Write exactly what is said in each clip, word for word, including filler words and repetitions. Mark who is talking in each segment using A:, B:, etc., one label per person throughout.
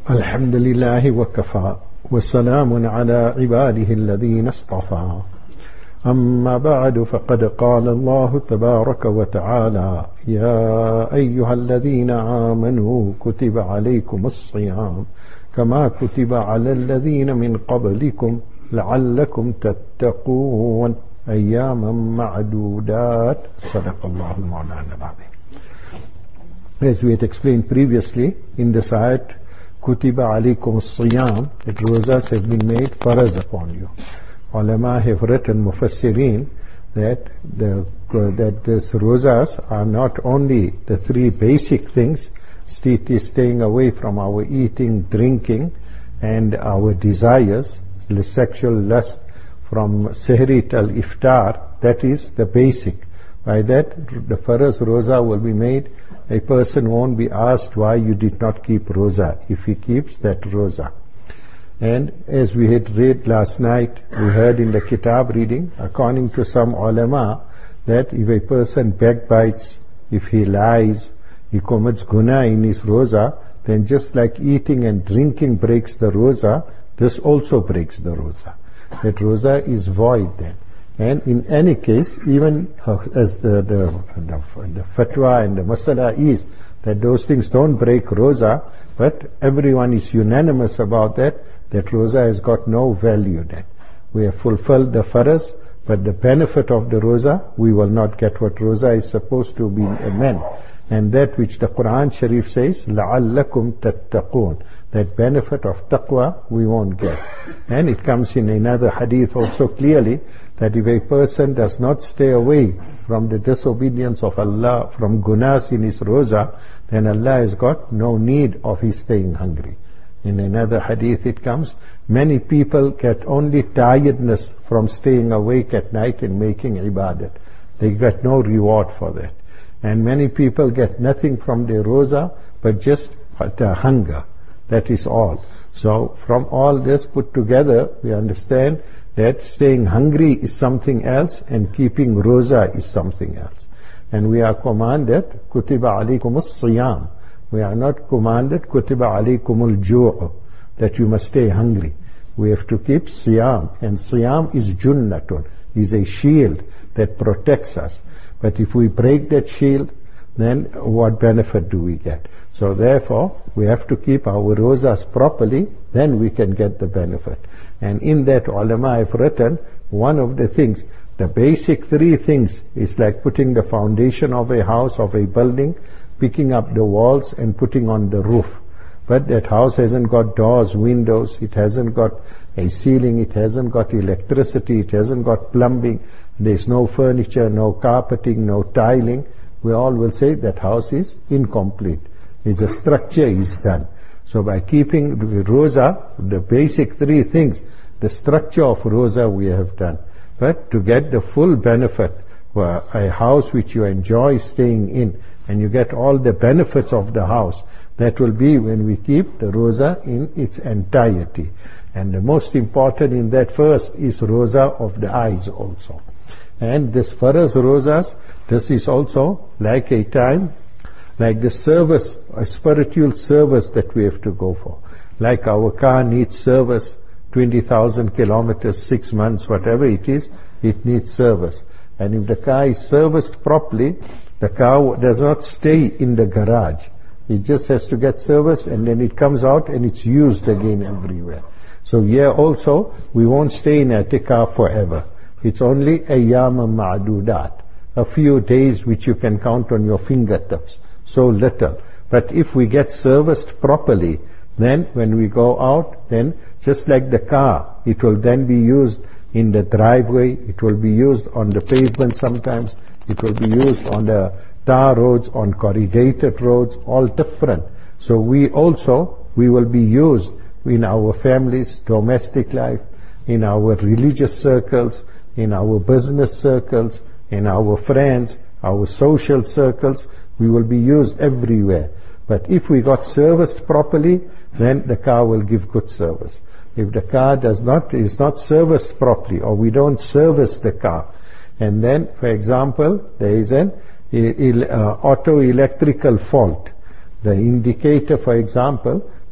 A: الحمد لله وكفى وسلام على عباده الذين اصطفى أما بعد فقد قال الله تبارك وتعالى يا أيها الذين آمنوا كتب عليكم الصيام كما كتب على الذين من قبلكم لعلكم تتقون أياما معدودات صدق الله المولانا العظيم. As we had explained previously in this ayat, Kutiba alaykum as-siyam, that rozas have been made faraz upon you. Ulama have written, Mufassirin, that the that these rozas are not only the three basic things, staying away from our eating, drinking, and our desires, the sexual lust from sehri till iftar, that is the basic. By that, the faraz roza will be made. A person won't be asked why you did not keep roza if he keeps that roza. And as we had read last night, we heard in the kitab reading, according to some ulama, that if a person backbites, if he lies, he commits guna in his roza, then just like eating and drinking breaks the roza, this also breaks the roza. That roza is void then. And in any case, even as the, the, the, the fatwa and the masala is that those things don't break roza, but everyone is unanimous about that, that roza has got no value then. We have fulfilled the faraz, but the benefit of the roza, we will not get what roza is supposed to be meant. And that which the Quran Sharif says, لَعَلَّكُمْ تَتَّقُونَ, that benefit of taqwa we won't get. And it comes in another hadith also clearly, that if a person does not stay away from the disobedience of Allah, from gunas in his roza, then Allah has got no need of his staying hungry. In another hadith it comes, many people get only tiredness from staying awake at night and making ibadat. They get no reward for that. And many people get nothing from their roza, but just the hunger. That is all. So from all this put together, we understand that staying hungry is something else and keeping roza is something else. And we are commanded, Kutiba alaykum as-siyam. We are not commanded, Kutiba alaykum al-ju', that you must stay hungry. We have to keep siyam. And siyam is junnatun, is a shield that protects us. But if we break that shield, then what benefit do we get? So therefore, we have to keep our rozas properly, then we can get the benefit. And in that ulama have written, one of the things, the basic three things is like putting the foundation of a house, of a building, picking up the walls and putting on the roof. But that house hasn't got doors, windows, it hasn't got a ceiling, it hasn't got electricity, it hasn't got plumbing, there's no furniture, no carpeting, no tiling. We all will say that house is incomplete. Its a structure is done. So by keeping the roza, the basic three things, the structure of roza we have done. But to get the full benefit, a house which you enjoy staying in, and you get all the benefits of the house, that will be when we keep the roza in its entirety. And the most important in that first is roza of the eyes also. And this faraz rozas, this is also like a time, like the service, a spiritual service that we have to go for. Like our car needs service, twenty thousand kilometers, six months, whatever it is, it needs service. And if the car is serviced properly, the car does not stay in the garage. It just has to get service and then it comes out and it's used again everywhere. So here also, we won't stay in a car forever. It's only ayyama ma'dudat, a few days which you can count on your fingertips. So little. But if we get serviced properly, then when we go out, then just like the car, it will then be used in the driveway, it will be used on the pavement sometimes, it will be used on the tar roads, on corrugated roads, all different. So we also, we will be used in our families, domestic life, in our religious circles, in our business circles, in our friends, our social circles, we will be used everywhere. But if we got serviced properly, then the car will give good service. If the car does not, is not serviced properly, or we don't service the car, and then, for example, there is an uh, auto electrical fault. The indicator, for example,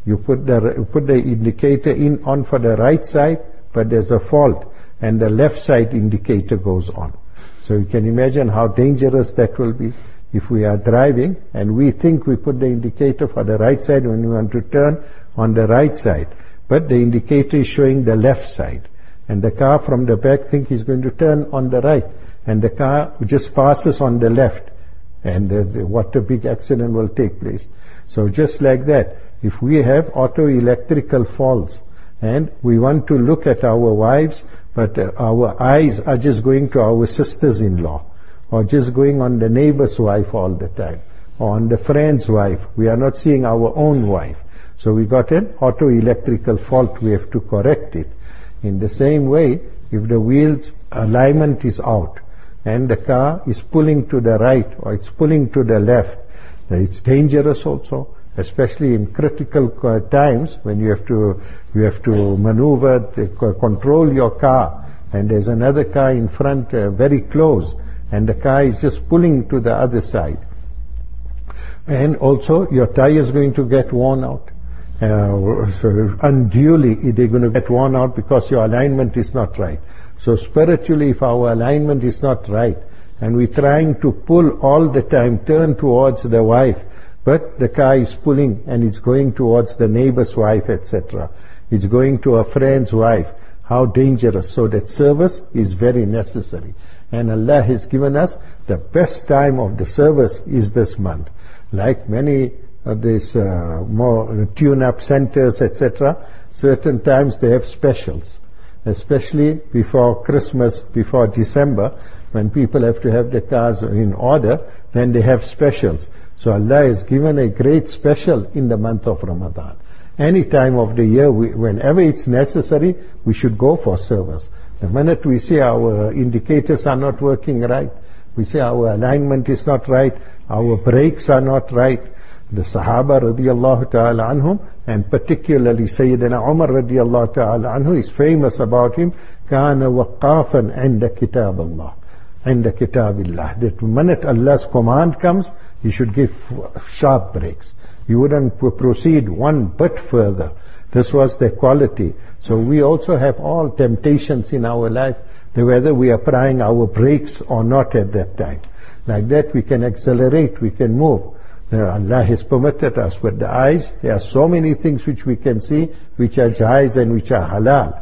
A: you put the, you put the indicator in on for the right side, but there's a fault, and the left side indicator goes on. So you can imagine how dangerous that will be. If we are driving and we think we put the indicator for the right side when we want to turn on the right side, but the indicator is showing the left side, and the car from the back thinks he's going to turn on the right, and the car just passes on the left, and uh, the, what a big accident will take place. So just like that, if we have auto electrical faults and we want to look at our wives, but uh, our eyes are just going to our sisters-in-law, or just going on the neighbor's wife all the time, or on the friend's wife, we are not seeing our own wife. So we got an auto electrical fault, we have to correct it. In the same way, if the wheel's alignment is out and the car is pulling to the right or it's pulling to the left, it's dangerous also, especially in critical times when you have to you have to maneuver, to control your car, and there's another car in front uh, very close, and the car is just pulling to the other side. And also your tire is going to get worn out. Uh, so unduly they're going to get worn out because your alignment is not right. So spiritually, if our alignment is not right, and we're trying to pull all the time, turn towards the wife, but the car is pulling and it's going towards the neighbor's wife, et cetera. It's going to a friend's wife. How dangerous. So that service is very necessary. And Allah has given us the best time of the service is this month. Like many of these uh, more tune-up centers, et cetera, certain times they have specials. Especially before Christmas, before December, when people have to have their cars in order, then they have specials. So Allah has given a great special in the month of Ramadan. Any time of the year, we, whenever it's necessary, we should go for service. The minute we see our indicators are not working right, we see our alignment is not right, our brakes are not right, the Sahaba radiallahu ta'ala anhum, and particularly Sayyidina Umar radiallahu ta'ala anhu, is famous about him, كَانَ وَقَّافًا عِنْدَ كِتَابِ اللَّهِ عِنْدَ كِتَابِ اللَّهِ. That the minute Allah's command comes, you should give sharp brakes. You wouldn't proceed one bit further. This was their quality. So we also have all temptations in our life, whether we are applying our brakes or not at that time. Like that we can accelerate, we can move. Allah has permitted us with the eyes. There are so many things which we can see, which are jaiz and which are halal.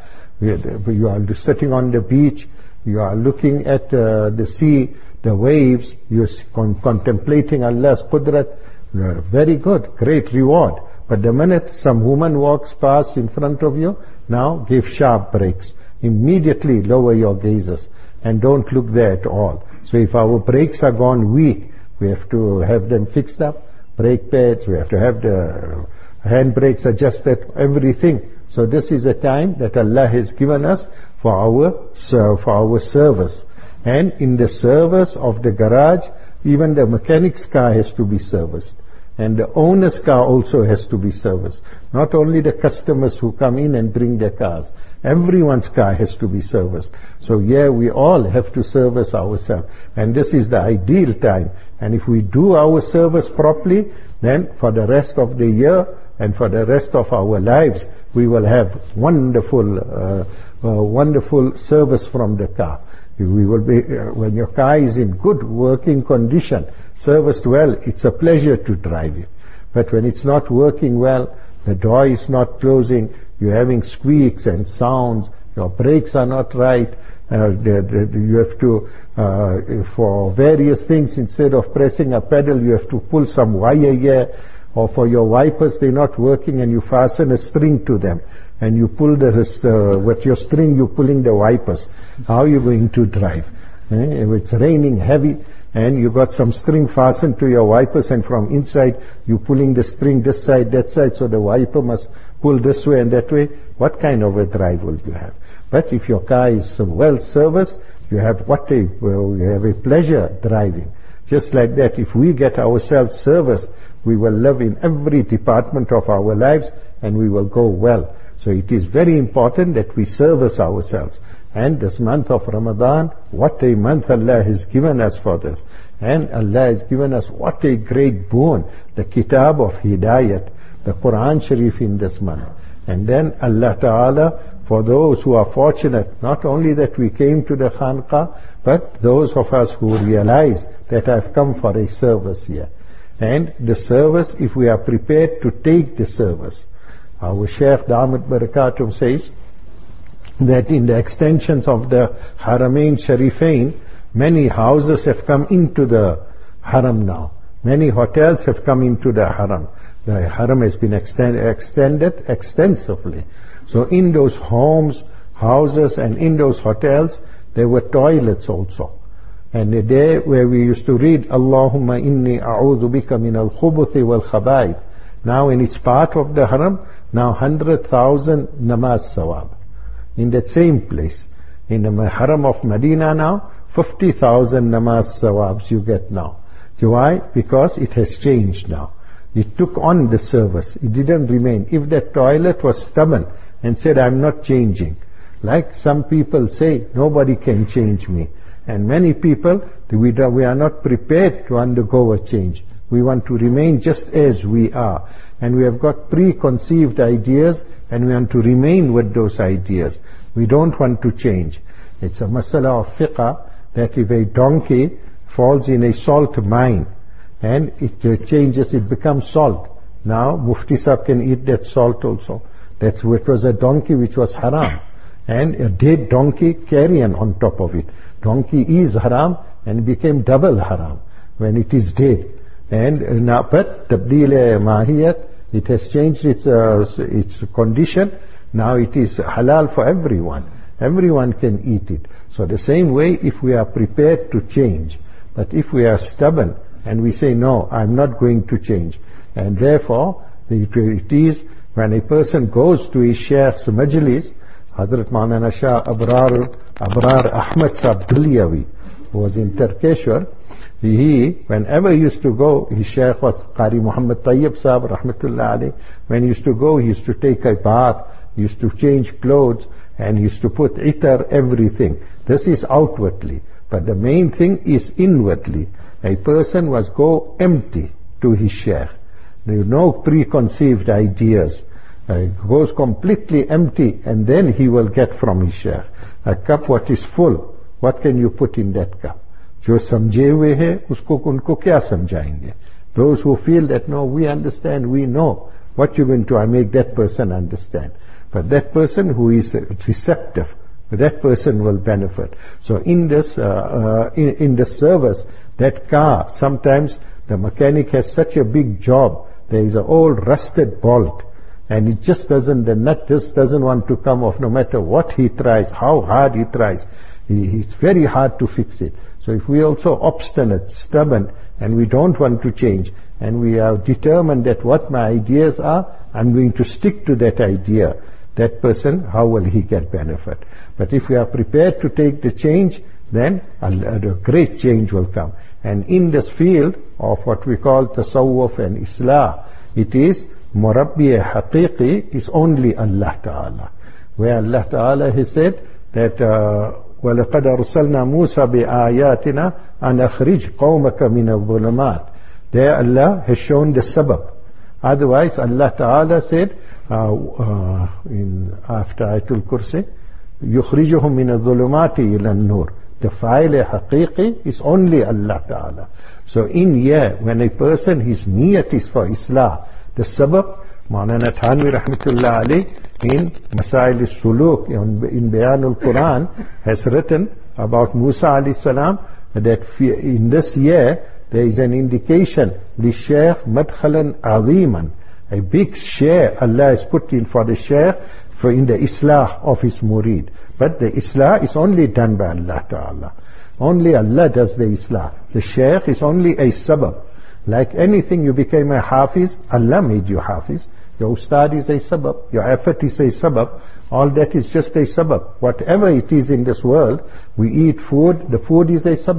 A: You are sitting on the beach, you are looking at uh, the sea, the waves, you are con- contemplating Allah's qudrat. Very good, great reward. But the minute some woman walks past in front of you, now give sharp brakes. Immediately lower your gazes and don't look there at all. So if our brakes are gone weak, we have to have them fixed up, brake pads, we have to have the hand brakes adjusted, everything. So this is a time that Allah has given us for our, for our service. And in the service of the garage, even the mechanic's car has to be serviced. And the owner's car also has to be serviced. Not only the customers who come in and bring their cars. Everyone's car has to be serviced. So yeah, we all have to service ourselves. And this is the ideal time. And if we do our service properly, then for the rest of the year and for the rest of our lives, we will have wonderful, uh, uh, wonderful service from the car. We will be, uh, when your car is in good working condition, serviced well, it's a pleasure to drive it. But when it's not working well, the door is not closing, you're having squeaks and sounds, your brakes are not right, uh, the, the, you have to, uh, for various things, instead of pressing a pedal, you have to pull some wire here, or for your wipers, they're not working and you fasten a string to them. And you pull the, uh, with your string, you're pulling the wipers. How are you going to drive? Eh? If it's raining heavy and you got some string fastened to your wipers, and from inside you're pulling the string this side, that side, so the wiper must pull this way and that way, what kind of a drive will you have? But if your car is well serviced, you have what a, well, you have a pleasure driving. Just like that, if we get ourselves serviced, we will live in every department of our lives and we will go well. So it is very important that we service ourselves. And this month of Ramadan, what a month Allah has given us for this. And Allah has given us what a great boon, the Kitab of Hidayat. the Quran Sharif in this month. And then Allah Ta'ala, for those who are fortunate, not only that we came to the Khanqa, but those of us who realize that I've come for a service here. And the service, if we are prepared to take the service. Our Shaykh Damat Barakatum says that in the extensions of the Haramain Sharifain, many houses have come into the Haram now. Many hotels have come into the Haram. The Haram has been extend, extended extensively. So in those homes, houses and in those hotels, there were toilets also. And the day where we used to read, Allahumma inni a'udhu bika min al-khubuthi wal-khabaith. Now when it's part of the Haram, now one hundred thousand namaz sawab. In that same place. In the Haram of Medina now, fifty thousand namaz sawabs you get now. Why? Because it has changed now. It took on the service. It didn't remain. If that toilet was stubborn and said, I'm not changing. Like some people say, nobody can change me. And many people, we are not prepared to undergo a change. We want to remain just as we are. And we have got preconceived ideas and we want to remain with those ideas. We don't want to change. It's a masala of fiqh that if a donkey falls in a salt mine and it changes, it becomes salt. Now Mufti Sahib can eat that salt also. That's what was a donkey which was haram. And a dead donkey, carrion on top of it. Donkey is haram and became double haram when it is dead. And now, but tabdeel mahiyat, it has changed its uh, its condition. Now it is halal for everyone. Everyone can eat it. So the same way, if we are prepared to change, but if we are stubborn and we say, no, I'm not going to change, and therefore it is when a person goes to his Shaykh's majlis, Hazrat Maulana Shah Abrar, Abrar Ahmad Sahib Dulyawi, who was in Turkeshwar, he, whenever he used to go, his Shaykh was Qari Muhammad Tayyib Sahib, Rahmatullah alayh. When he used to go, he used to take a bath, he used to change clothes, and he used to put itar, everything. This is outwardly. But the main thing is inwardly. A person must go empty to his Shaykh. There are no preconceived ideas. Uh, goes completely empty and then he will get from his Shaykh. A cup what is full, what can you put in that cup? जो समझे हुए हैं उसको उनको क्या समझाएंगे? Those who feel that no, we understand, we know, what you're going to I make that person understand. But that person who is receptive, that person will benefit. So in this uh, uh, in, in the service, that car, sometimes the mechanic has such a big job, there is an old rusted bolt, and it just doesn't, the nut just doesn't want to come off, no matter what he tries, how hard he tries. He, it's very hard to fix it. So if we also obstinate, stubborn, and we don't want to change, and we are determined that what my ideas are, I'm going to stick to that idea, that person, how will he get benefit? But if we are prepared to take the change, then a, a great change will come. And in this field of what we call tasawwuf and islah, it is murabbi haqiqi is only Allah Ta'ala. Where Allah Ta'ala has said that uh, وَلَقَدْ أَرْسَلْنَا مُوسَى بِآيَاتِنَا أَنْ أَخْرِجْ قَوْمَكَ مِنَ الظُّلُمَاتِ. There Allah has shown the sabab. Otherwise Allah Ta'ala said uh, uh, in after Ayatul Kursi, يُخْرِجُهُمْ مِنَ الظُّلُمَاتِ إِلَى النُّورِ. The fa'il haqiqi is only Allah Ta'ala. So in here, when a person, his niyat is for Islah, the sabab, Maulana Thanvi Rahmatullah alayh, in Masail al-Suluk, in Bayan al-Quran, has written about Musa alayhi salam, that in this year, there is an indication, the Shaykh Madkhalan Aziman, a big share Allah has put in for the Shaykh, for in the Islah of his murid. But the Islah is only done by Allah Ta'ala. Only Allah does the Islah. The Shaykh is only a sabab. Like anything, you became a Hafiz, Allah made you Hafiz. Your Ustad is a sabab. Your effort is a sabab. All that is just a sabab. Whatever it is in this world, we eat food, the food is a sabab.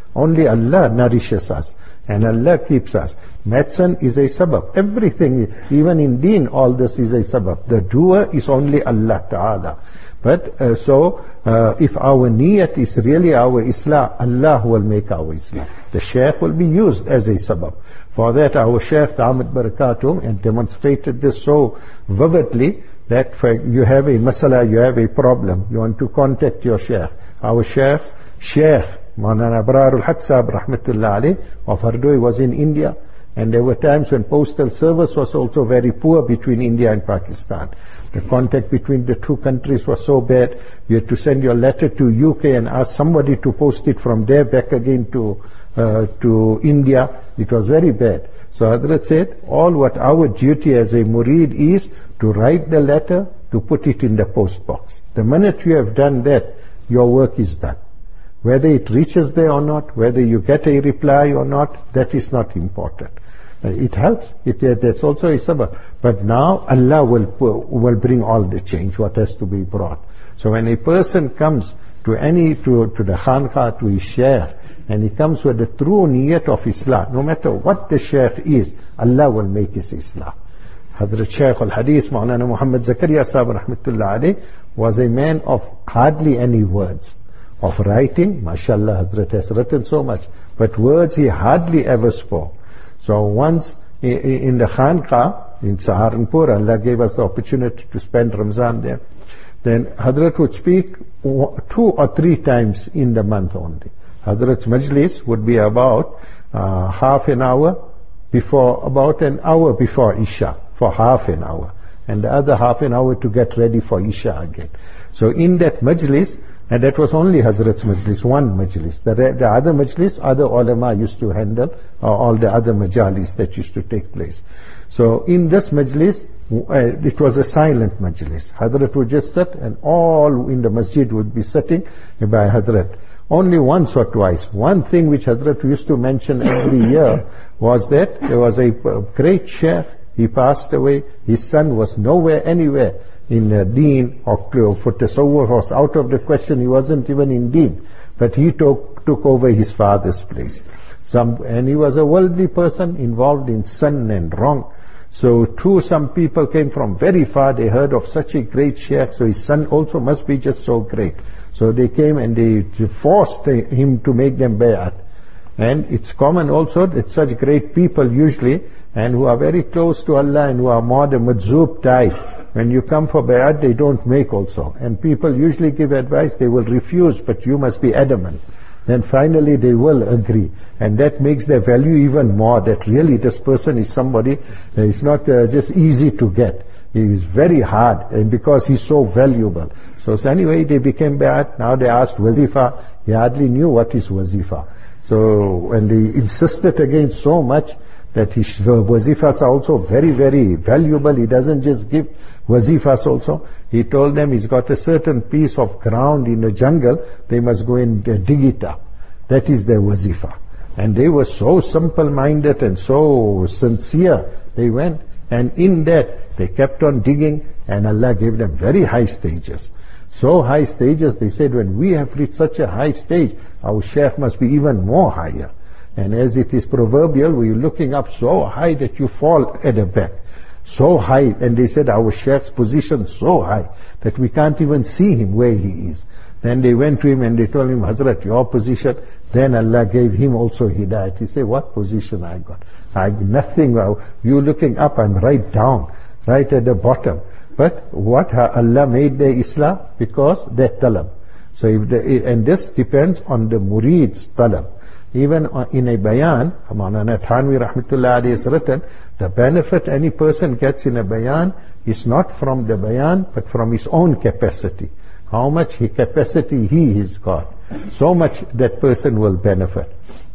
A: Only Allah nourishes us. And Allah keeps us. Medicine is a sabab. Everything, even in deen, all this is a sabab. The doer is only Allah Ta'ala. But uh, so, uh, if our niyat is really our Islah, Allah will make our Islah. The Shaykh will be used as a sabab. For that, our Shaykh Damat Barakatum and demonstrated this so vividly that for you have a masala, you have a problem, you want to contact your Shaykh. Our Shaykh's Shaykh Maulana Abrarul Haq Sahib Rahmatullah Alayh of Hardoi was in India, and there were times when postal service was also very poor between India and Pakistan. The contact between the two countries was so bad, you had to send your letter to U K and ask somebody to post it from there back again to uh, to India. It was very bad. So Hazrat said, all what our duty as a murid is to write the letter, to put it in the post box. The minute you have done that, your work is done. Whether it reaches there or not, whether you get a reply or not, that is not important. Uh, it helps. It, uh, that's also a sabab. But now Allah will will bring all the change, what has to be brought. So when a person comes to any, to, to the khanqah, to his shaykh, and he comes with the true niyat of Islam, no matter what the shaykh is, Allah will make his Islam. Hazrat Shaykh al-Hadith, Maulana Muhammad Zakaria Sahib Rahmatullah Alayh, was a man of hardly any words. Of writing, mashallah, Hazrat has written so much, but words he hardly ever spoke. So once in the Khanqah in Saharanpur, Allah gave us the opportunity to spend Ramzan there. Then Hazrat would speak two or three times in the month only. Hazrat's majlis would be about uh, half an hour before, about an hour before Isha, for half an hour, and the other half an hour to get ready for Isha again. So in that majlis, and that was only Hazrat's majlis, one majlis. The, the other majlis, other ulama used to handle, uh, all the other majalis that used to take place. So in this majlis, uh, it was a silent majlis. Hazrat would just sit, and all in the masjid would be sitting by Hazrat. Only once or twice. One thing which Hazrat used to mention every year was that there was a great sheikh, he passed away, his son was nowhere, anywhere in uh, deen or for tasawwur was out of the question. He wasn't even in deen, but he took took over his father's place. Some, and he was a worldly person involved in sin and wrong. So too, some people came from very far, they heard of such a great sheikh, so his son also must be just so great. So they came and they forced him to make them bay'at. And it's common also that such great people usually, and who are very close to Allah and who are more the majzoob type, when you come for bay'at, they don't make also. And people usually give advice, they will refuse, but you must be adamant. Then finally they will agree. And that makes their value even more, that really this person is somebody that is not uh, just easy to get. He is very hard, and because he's so valuable. So, so anyway, they became bay'at. Now they asked wazifa. He hardly knew what is wazifa. So when they insisted again so much, that his wazifas are also very, very valuable. He doesn't just give wazifas also. He told them he's got a certain piece of ground in the jungle, they must go and uh, dig it up. That is their wazifa. And they were so simple-minded and so sincere. They went, and in that they kept on digging, and Allah gave them very high stages. So high stages, they said, when we have reached such a high stage, our shaykh must be even more higher. And as it is proverbial, we're looking up so high that you fall at the back. So high, and they said our sheikh's position so high that we can't even see him where he is. Then they went to him and they told him, Hazrat, your position. Then Allah gave him also hidayat. He said, what position I got? I nothing. You looking up, I'm right down, right at the bottom. But what Allah made the Islam? Because they talab. So if the, and this depends on the murid's talab. Even in a bayan, Maulana Thanvi Rahmatullah Alayhi has written, the benefit any person gets in a bayan is not from the bayan, but from his own capacity. How much he capacity he has got, so much that person will benefit.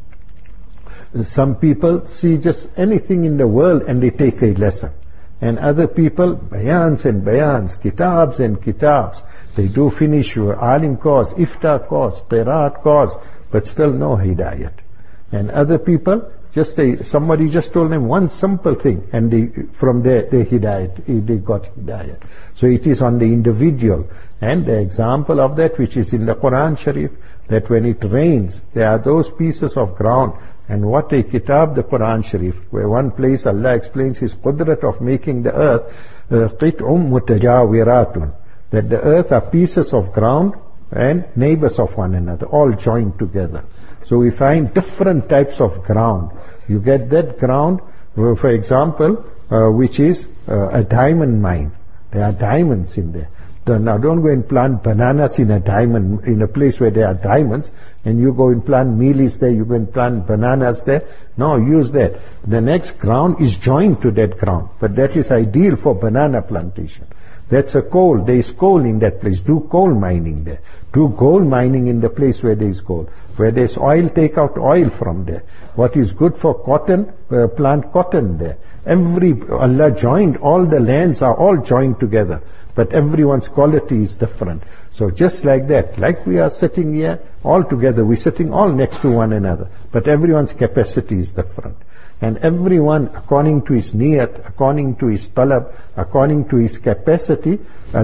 A: Some people see just anything in the world and they take a lesson. And other people, bayans and bayans, kitabs and kitabs. They do finish your alim course, iftar course, qiraat course, but still no hidayat. And other people, just a, somebody just told them one simple thing, and they, from there they hidayat, they got hidayat. So it is on the individual. And the example of that, which is in the Quran Sharif, that when it rains, there are those pieces of ground. And what a kitab, the Quran Sharif, where one place Allah explains His qudrat of making the earth, qit'um mutajawiratun, that the earth are pieces of ground and neighbors of one another, all joined together. So we find different types of ground. You get that ground, for example, uh, which is uh, a diamond mine. There are diamonds in there. Now don't go and plant bananas in a diamond, in a place where there are diamonds, and you go and plant mealies there, you go and plant bananas there. No, use that. The next ground is joined to that ground, but that is ideal for banana plantation. That's a coal. There is coal in that place. Do coal mining there. Do gold mining in the place where there is gold. Where there is oil, take out oil from there. What is good for cotton, uh, plant cotton there. Every, Allah joined, all the lands are all joined together. But everyone's quality is different. So just like that, like we are sitting here all together, we're sitting all next to one another. But everyone's capacity is different. And everyone, according to his niyat, according to his talab, according to his capacity,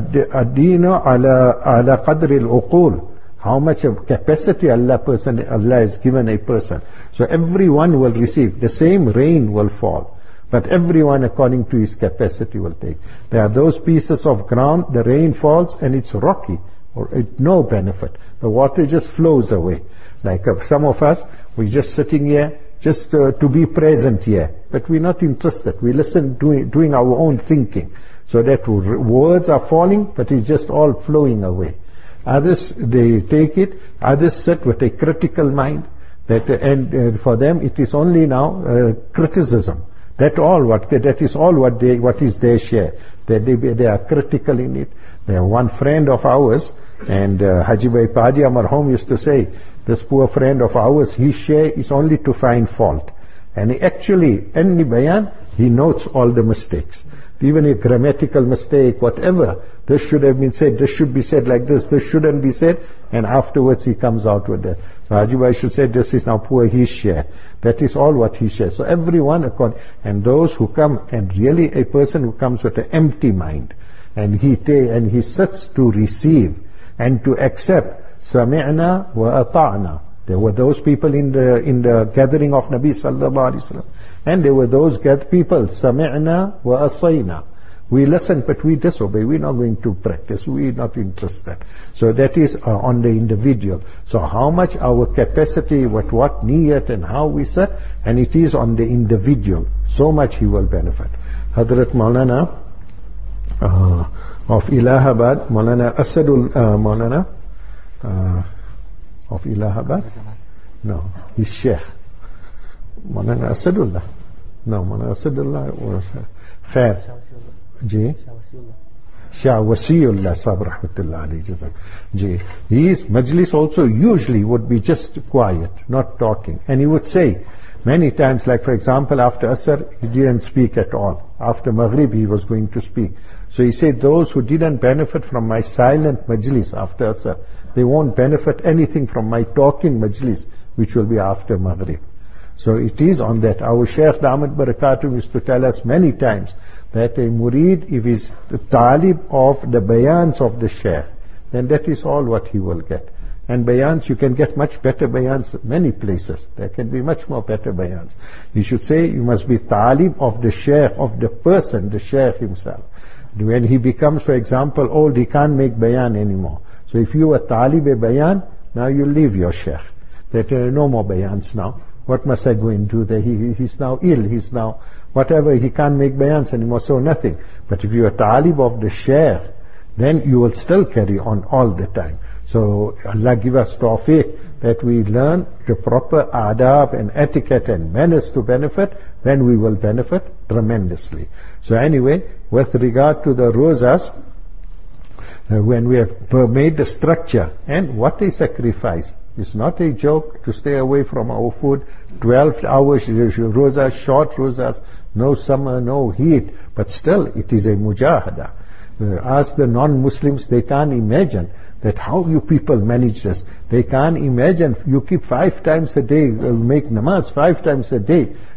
A: ad-dinu ala ala qadri al-uqul, how much of capacity Allah person Allah has given a person. So everyone will receive, the same rain will fall, but everyone according to his capacity will take. There are those pieces of ground, the rain falls and it's rocky, or it no benefit. The water just flows away. Like uh, some of us, we're just sitting here, just uh, to be present here, but we're not interested. We listen, doing, doing our own thinking. So that words are falling, but it's just all flowing away. Others, they take it. Others sit with a critical mind. That and uh, for them, it is only now uh, criticism. That all what that is all what they what is their share. That they they are critical in it. There are one friend of ours, and uh, Haji Bhai Padi Marhum used to say, this poor friend of ours, his share is only to find fault. And he actually, any bayan, he notes all the mistakes. Even a grammatical mistake, whatever, this should have been said, this should be said like this, this shouldn't be said, and afterwards he comes out with that. So Haji Bhai should say, this is now poor his share. That is all what he shares. So everyone, according, and those who come, and really a person who comes with an empty mind, and he ta- and he sits to receive, and to accept, Sami'na wa ata'na. There were those people in the in the gathering of Nabi sallallahu alaihi wasallam, and there were those people, Sami'na wa asayna. We listen, but we disobey. We're not going to practice. We're not interested. So that is uh, on the individual. So how much our capacity, what what niyat and how we sit, and it is on the individual. So much he will benefit. Hadrat Maulana uh, of Allahabad, Maulana Asadul uh, Maulana. Uh, of Allahabad? No, he's Sheikh. Maulana Asadullah. No, Maulana Asadullah was Khair. Ji? Shah Wasiullah Sahib Rahmatullah alayhi Jazak. Ji. His majlis also usually would be just quiet, not talking. And he would say many times, like for example after Asr, he didn't speak at all. After Maghrib he was going to speak. So he said those who didn't benefit from my silent majlis after Asr, they won't benefit anything from my talking majlis, which will be after Maghrib. So it is on that. Our Shaykh Damat Barakatuh used to tell us many times that a murid, if he is the talib of the bayans of the Shaykh, then that is all what he will get. And bayans, you can get much better bayans many places. There can be much more better bayans. You should say you must be talib of the Shaykh, of the person, the Shaykh himself. When he becomes, for example, old, he can't make bayan anymore. So if you are talib a bayan, now you leave your Shaykh. There are no more bayans now. What must I go and do there? He, he's now ill, he's now whatever, he can't make bayans anymore, so nothing. But if you are talib of the Shaykh, then you will still carry on all the time. So Allah give us tawfiq that we learn the proper adab and etiquette and manners to benefit, then we will benefit tremendously. So anyway, with regard to the rozas, uh, when we have made the structure, and what a sacrifice. It's not a joke to stay away from our food. twelve hours rozas, short rozas, no summer, no heat, but still it is a mujahada. Uh, ask the non-Muslims, they can't imagine that how you people manage this. They can't imagine you keep five times a day, uh, make namaz five times a day.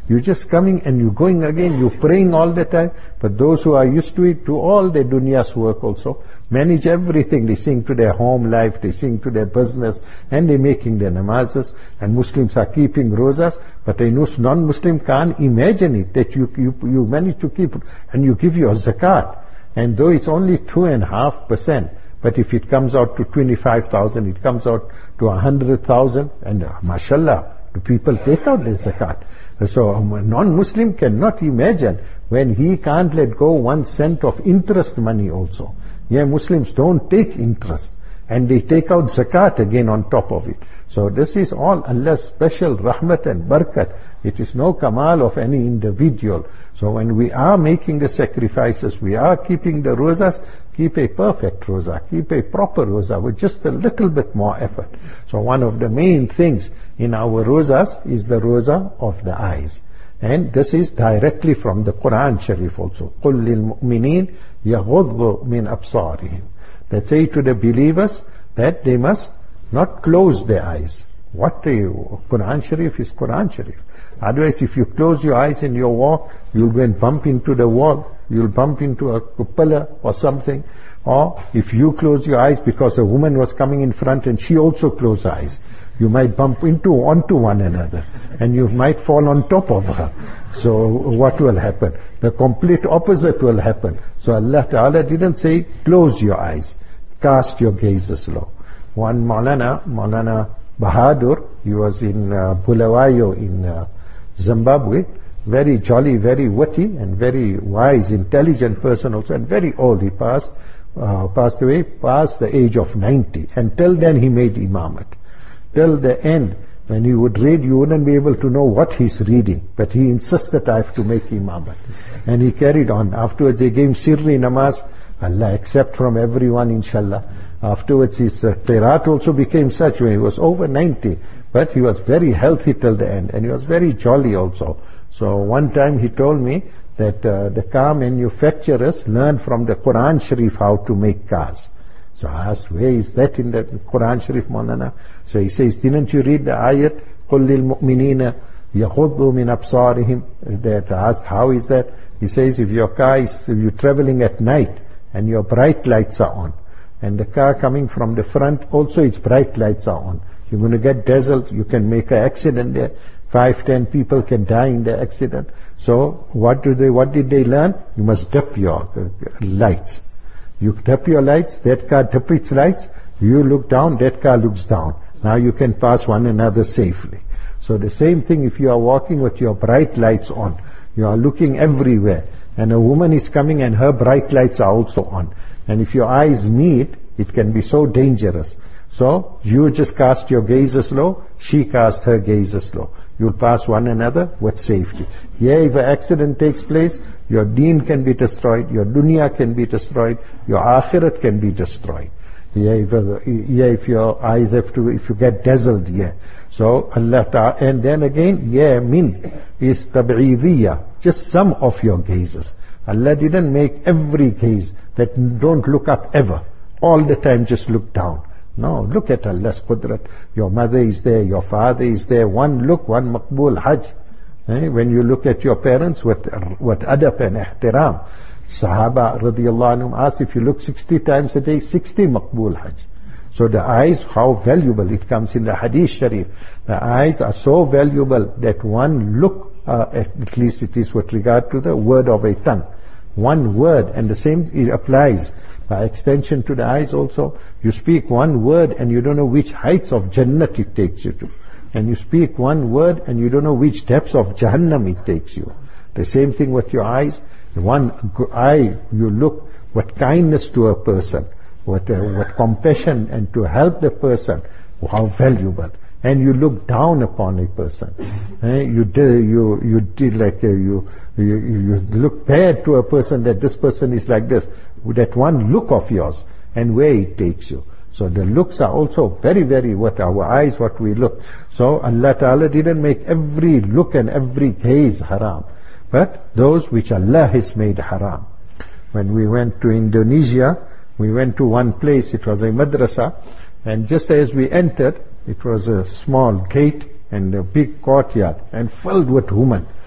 A: You're just coming and you're going again, you're praying all the time. But those who are used to it, do all their dunya's work also, manage everything. They sing to their home life, they sing to their business, and they're making their namazes. And Muslims are keeping rosas, but a non-Muslim can't imagine it, that you, you, you manage to keep, and you give your zakat. And though it's only two and a half percent, but if it comes out to twenty-five thousand, it comes out to one hundred thousand, and uh, mashallah, do people take out the zakat? So a non-Muslim cannot imagine when he can't let go one cent of interest money also. Yeah, Muslims don't take interest, and they take out zakat again on top of it. So this is all Allah's special rahmat and barakat. It is no kamal of any individual. So when we are making the sacrifices, we are keeping the rosas, keep a perfect rosa, keep a proper rosa with just a little bit more effort. So one of the main things in our rosas is the rosa of the eyes. And this is directly from the Quran Sharif also. قُلْ لِلْمُؤْمِنِينَ يَغُضُّ مِنْ أَبْصَارِهِمْ. That say to the believers that they must not close their eyes. What the Quran Sharif is Quran Sharif. Otherwise, if you close your eyes in your walk, you'll go and bump into the wall, you'll bump into a pillar or something. Or if you close your eyes because a woman was coming in front and she also closed her eyes, you might bump into onto one another, and you might fall on top of her. So what will happen? The complete opposite will happen. So Allah Ta'ala didn't say close your eyes, cast your gazes low. One Maulana, Maulana Bahadur, he was in uh, Bulawayo in uh, Zimbabwe, very jolly, very witty and very wise, intelligent person also, and very old. He passed, uh, passed away past the age of ninety. And till then he made imamat. Till the end, when he would read, you wouldn't be able to know what he's reading. But he insisted, I have to make imamat. And he carried on. Afterwards they gave sirri namaz. Allah accept from everyone, inshallah. Afterwards his uh, qiraat also became such when he was over ninety. But he was very healthy till the end. And he was very jolly also. So one time he told me that uh, the car manufacturers learned from the Quran Sharif how to make cars. So I asked, where is that in the Quran Sharif, Maulana? So he says, didn't you read the ayat, قُلْ لِلْمُؤْمِنِينَ يَغُضُّوا مِنْ أَبْصَارِهِمْ? That I asked, how is that? He says, if your car is, if you're traveling at night and your bright lights are on, and the car coming from the front also its bright lights are on, you're going to get dazzled, you can make an accident there. Five, ten people can die in the accident. So what do they, what did they learn? You must dip your uh, lights. You dip your lights, that car dip its lights, you look down, that car looks down. Now you can pass one another safely. So the same thing if you are walking with your bright lights on, you are looking everywhere, and a woman is coming and her bright lights are also on. And if your eyes meet, it can be so dangerous. So you just cast your gazes low, she cast her gazes low. You'll pass one another with safety. Yeah, if an accident takes place, your deen can be destroyed, your dunya can be destroyed, your akhirat can be destroyed. Yeah, if, uh, yeah, if your eyes have to, if you get dazzled, yeah. So Allah Ta'ala, and then again, yeah, min is tab'idiyya, just some of your gazes. Allah didn't make every gaze that don't look up ever. All the time just look down. No, look at Allah's qudrat. Your mother is there, your father is there. One look, one maqbool hajj. Eh? When you look at your parents with, with adab and ihtiram. Sahaba radiallahu anhum asked, if you look sixty times a day, sixty maqbool hajj. So the eyes, how valuable. It comes in the hadith sharif. The eyes are so valuable that one look, uh, at least it is with regard to the word of a tongue. One word, and the same it applies by extension to the eyes also. You speak one word and you don't know which heights of Jannat it takes you to. And you speak one word and you don't know which depths of Jahannam it takes you. The same thing with your eyes. One eye, you look with kindness to a person, with, uh, with compassion and to help the person. How valuable. And you look down upon a person. Eh? You did, you, you did like, uh, you, you, you look bad to a person that this person is like this. With that one look of yours and where it takes you. So the looks are also very, very, what our eyes, what we look. So Allah Ta'ala didn't make every look and every gaze haram, but those which Allah has made haram. When we went to Indonesia, we went to one place, it was a madrasa, and just as we entered, it was a small gate and a big courtyard and filled with women.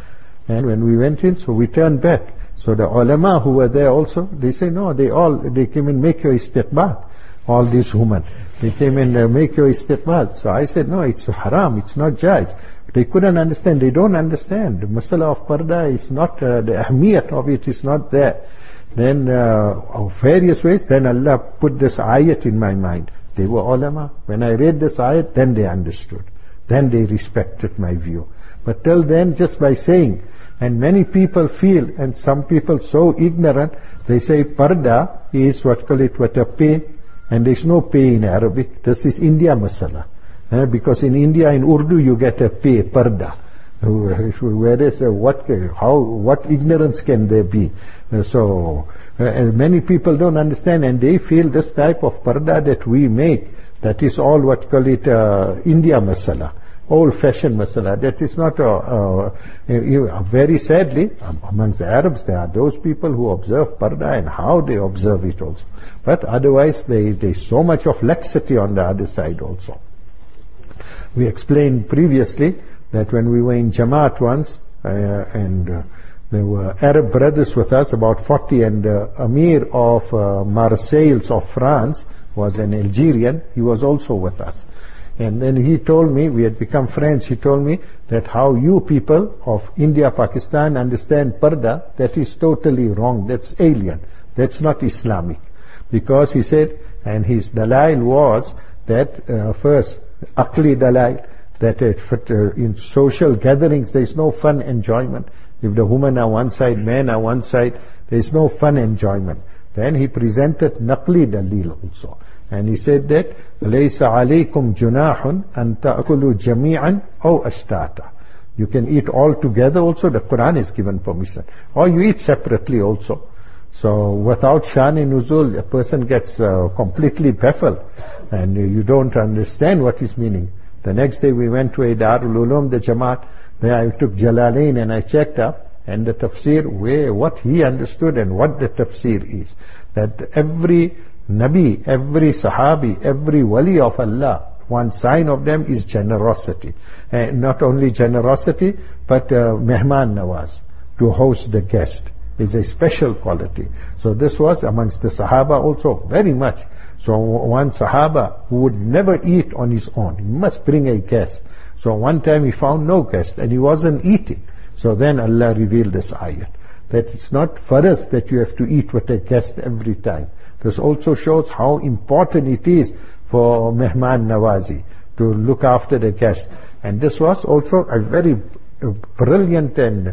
A: And when we went in, so we turned back. So the ulama who were there also, they say, no, they all, they came and make your istiqbal. All these women, they came and uh, make your istiqbal. So I said, no, it's haram, it's not jaiz. They couldn't understand, they don't understand. The masala of parda is not, uh, the ahmiyat of it is not there. Then, uh, various ways, then Allah put this ayat in my mind. They were ulama. When I read this ayat, then they understood. Then they respected my view. But till then, just by saying, and many people feel, and some people so ignorant, they say parda is what call it, what a pay, and there's no pay in Arabic. This is India masala. Eh, because in India, in Urdu, you get a pay, parda. Whereas, uh, what, how, what ignorance can there be? Uh, so, uh, many people don't understand, and they feel this type of parda that we make, that is all what call it, uh, India masala. Old-fashioned masala. That is not, uh, uh, very sadly, amongst the Arabs, there are those people who observe parda and how they observe it also. But otherwise, they, there's so much of laxity on the other side also. We explained previously that when we were in Jamaat once, uh, and uh, there were Arab brothers with us, about forty, and uh, Amir of uh, Marseille of France was an Algerian. He was also with us. And then he told me, we had become friends, he told me that how you people of India, Pakistan understand parda, that is totally wrong, that's alien, that's not Islamic. Because he said, and his dalail was that uh, first, aqli dalail, that it, uh, in social gatherings there is no fun enjoyment. If the women are one side, men are one side, there is no fun enjoyment. Then he presented naqli dalil also. And he said that لَيْسَ عَلَيْكُمْ جُنَاحٌ أَن تَأْكُلُوا جَمِيعًا أَوْ أَشْتَاتًا. You can eat all together also, the Quran is given permission. Or you eat separately also. So without shan-e-nuzul, a person gets uh, completely baffled, and uh, you don't understand what is meaning. The next day we went to a Darul Ulum, the Jamaat. There I took Jalalain and I checked up, and the tafsir, where, what he understood and what the tafsir is. That every Nabi, every Sahabi, every Wali of Allah, one sign of them is generosity. And not only generosity, but uh, Mehman Nawaz, to host the guest, is a special quality. So this was amongst the Sahaba also very much. So one Sahaba who would never eat on his own, he must bring a guest. So one time he found no guest and he wasn't eating. So then Allah revealed this ayat, that it's not for us that you have to eat with a guest every time. This also shows how important it is for Mehman Nawazi to look after the guest. And this was also a very brilliant and,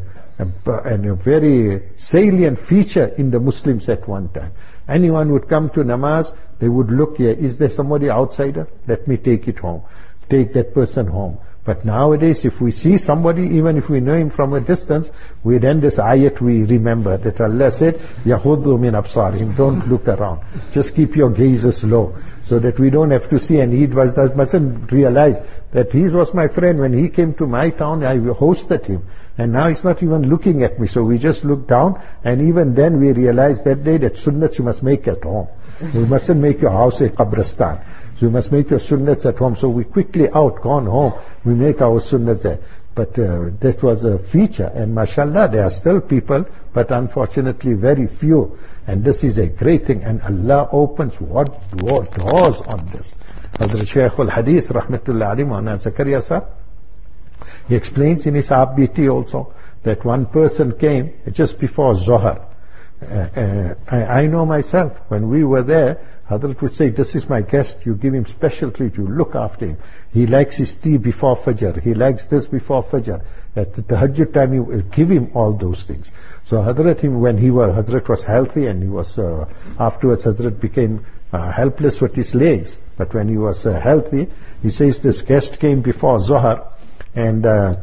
A: and a very salient feature in the Muslims at one time. Anyone would come to namaz, they would look here, is there somebody outsider? Let me take it home. Take that person home. But nowadays, if we see somebody, even if we know him from a distance, we then this ayat we remember that Allah said, Yahuddu min absarihim, don't look around. Just keep your gazes low, so that we don't have to see, and he was, mustn't realize that he was my friend. When he came to my town, I hosted him. And now he's not even looking at me, so we just look down, and even then we realized that day that sunnat you must make at home. You mustn't make your house a qabristan. So you must make your sunnats at home. So we quickly out, gone home, we make our sunnats there. But uh, that was a feature, and mashallah, there are still people, but unfortunately very few. And this is a great thing, and Allah opens what doors on this. Hazrat Shaykh al-Hadith, rahmatullah alayhi, Maulana Zakaria sahab, he explains in his A B T also, that one person came just before Zohar. Uh, uh, I, I know myself, when we were there, Hazrat would say, this is my guest, you give him special treat, you look after him. He likes his tea before Fajr, he likes this before Fajr. At the Tahajjud time, you will give him all those things. So Hazrat, him, when he was, Hazrat was healthy, and he was, uh, afterwards Hazrat became uh, helpless with his legs. But when he was uh, healthy, he says this guest came before Zohar, and uh,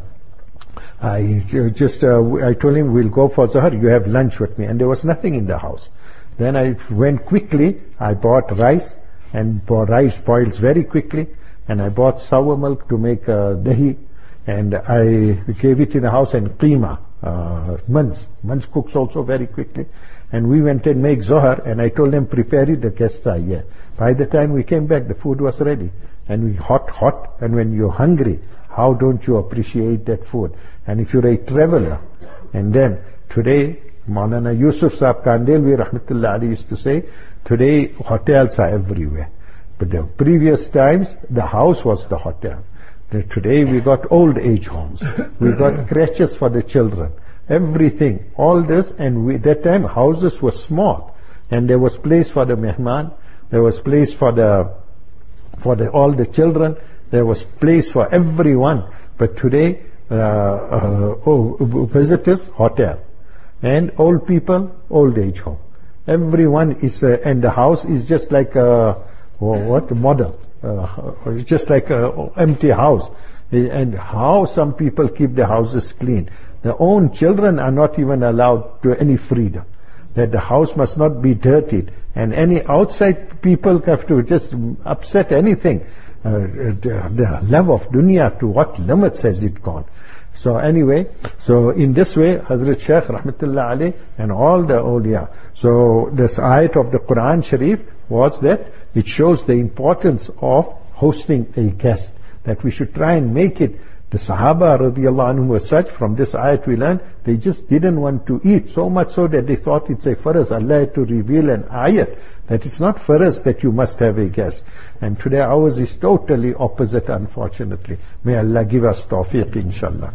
A: I just, uh, I told him, we'll go for Zohar, you have lunch with me. And there was nothing in the house. Then I went quickly, I bought rice, and bought rice boils very quickly, and I bought sour milk to make uh, dahi, and I gave it in the house, and qima, uh, mans. Mans cooks also very quickly. And we went and make Zohar, and I told them, prepare it, the guests are here. By the time we came back, the food was ready. And we hot, hot, and when you're hungry, how don't you appreciate that food? And if you're a traveler, And then today, Maulana Yusuf Saab Kandelvi Rahmatullah Ali used to say, today hotels are everywhere. But the previous times, the house was the hotel. Today we got old age homes. We got creches for the children. Everything. All this, and we, that time houses were small. And there was place for the mehman. There was place for the, for the, all the children. There was place for everyone. But today, uh, uh, oh, visitors, hotel. And old people, old age home. Everyone is, uh, and the house is just like a, what, model. Uh, it's just like an empty house. And how some people keep their houses clean. Their own children are not even allowed to any freedom. That the house must not be dirtied. And any outside people have to just upset anything. Uh, the, the love of dunya, to what limits has it gone? So anyway, so in this way, Hazrat Shaykh Rahmatullah Ali and all the awliya. So this ayat of the Quran Sharif was that it shows the importance of hosting a guest. That we should try and make it. The Sahaba radiallahu anhu were such, from this ayat we learn, they just didn't want to eat, so much so that they thought it's a faraz. Allah had to reveal an ayat that it's not faraz that you must have a guest. And today ours is totally opposite, unfortunately. May Allah give us tawfiq, inshallah.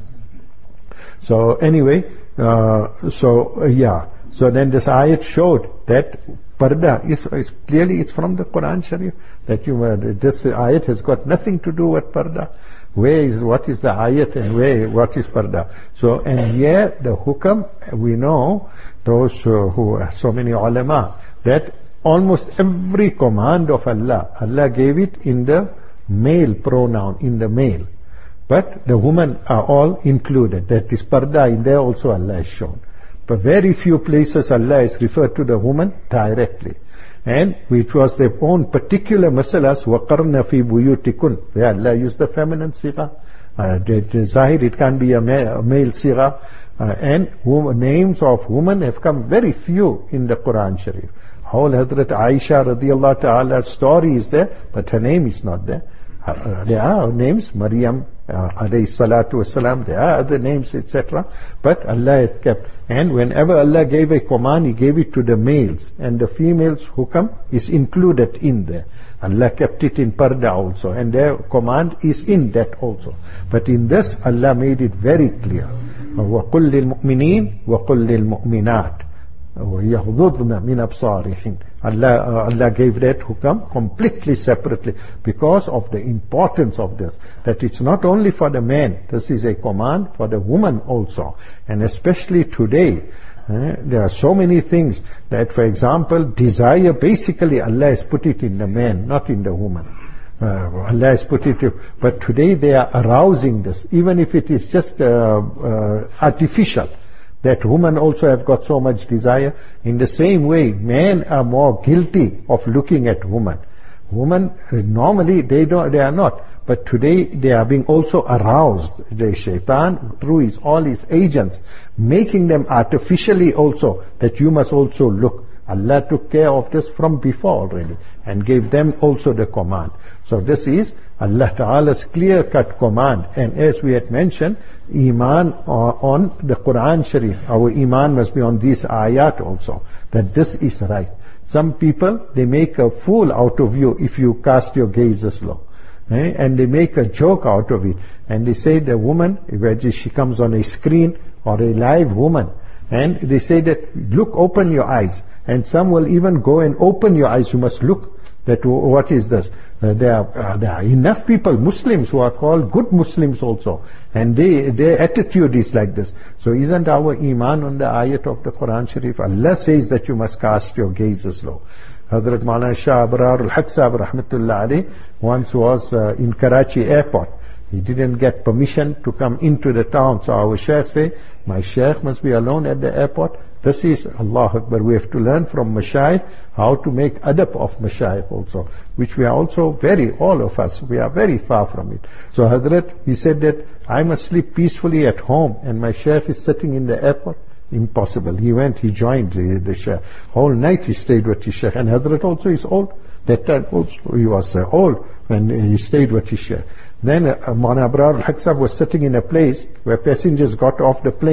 A: So anyway, uh, so uh, yeah, so then this ayat showed that parda is, is clearly it's from the Quran Sharif, that you uh, this ayat has got nothing to do with parda. Where is, what is the ayat and where, what is parda? So, and here the hukam, we know, those uh, who are so many ulama, that almost every command of Allah, Allah gave it in the male pronoun, in the male. But the women are all included. That is parda, in there also Allah has shown. But very few places Allah has referred to the woman directly. And which was their own particular masalas, وَقَرْنَ فِي بُيُوتِكُنْ. There Allah used the feminine sigha. Uh, the zahir, it can be a male, a male sigha. Uh, and whom, names of women have come very few in the Quran Sharif. Whole Hazrat Aisha radiallahu ta'ala story is there, but her name is not there. Uh, there are names, Maryam, uh, alayhi salatu wasalam, there are other names, et cetera. But Allah has kept. And whenever Allah gave a command, He gave it to the males. And the females' hukam is included in there. Allah kept it in parda also. And their command is in that also. But in this, Allah made it very clear. وَقُلْ لِلْمُؤْمِنِينَ وَقُلْ لِلْمُؤْمِنَاتِ وَيَغْضُضْنَ مِنْ أَبْصَارِهِنْ. Allah, uh, Allah gave that hukam completely separately because of the importance of this. That it's not only for the man, this is a command for the woman also. And especially today, uh, there are so many things that, for example, desire, basically Allah has put it in the man, not in the woman. Uh, Allah has put it, but today they are arousing this, even if it is just uh, uh, artificial. That women also have got so much desire. In the same way, men are more guilty of looking at women. Women, normally they don't, they are not. But today they are being also aroused. The shaitan, through his, all his agents, making them artificially also, that you must also look. Allah took care of this from before already, and gave them also the command. So this is Allah Ta'ala's clear-cut command. And as we had mentioned, Iman on the Quran Sharif, our Iman must be on these ayat also, that this is right. Some people, they make a fool out of you if you cast your gazes low. Eh? And they make a joke out of it. And they say the woman, whether she comes on a screen or a live woman, and they say that, look, open your eyes. And some will even go and open your eyes, you must look. That what is this? Uh, there, are, uh, there are enough people, Muslims, who are called good Muslims also. And they, their attitude is like this. So isn't our Iman on the ayat of the Quran Sharif? Allah says that you must cast your gazes low. Hazrat Maulana Shah Abrar al-Haq Sahib Rahmatullah Ali once was uh, in Karachi airport. He didn't get permission to come into the town. So our Shaykh say, my Shaykh must be alone at the airport. This is Allah Akbar. We have to learn from Mashayikh how to make adab of Mashayikh also, which we are also very, all of us, we are very far from it. So Hazrat, he said that I must sleep peacefully at home and my Shaykh is sitting in the airport. Impossible. He went, he joined the, the Shaykh. Whole night he stayed with his Shaykh. And Hazrat also is old. That time also he was uh, old when he stayed with his Shaykh. Then uh, Maulana Abrar al-Haq Sahib was sitting in a place where passengers got off the plane.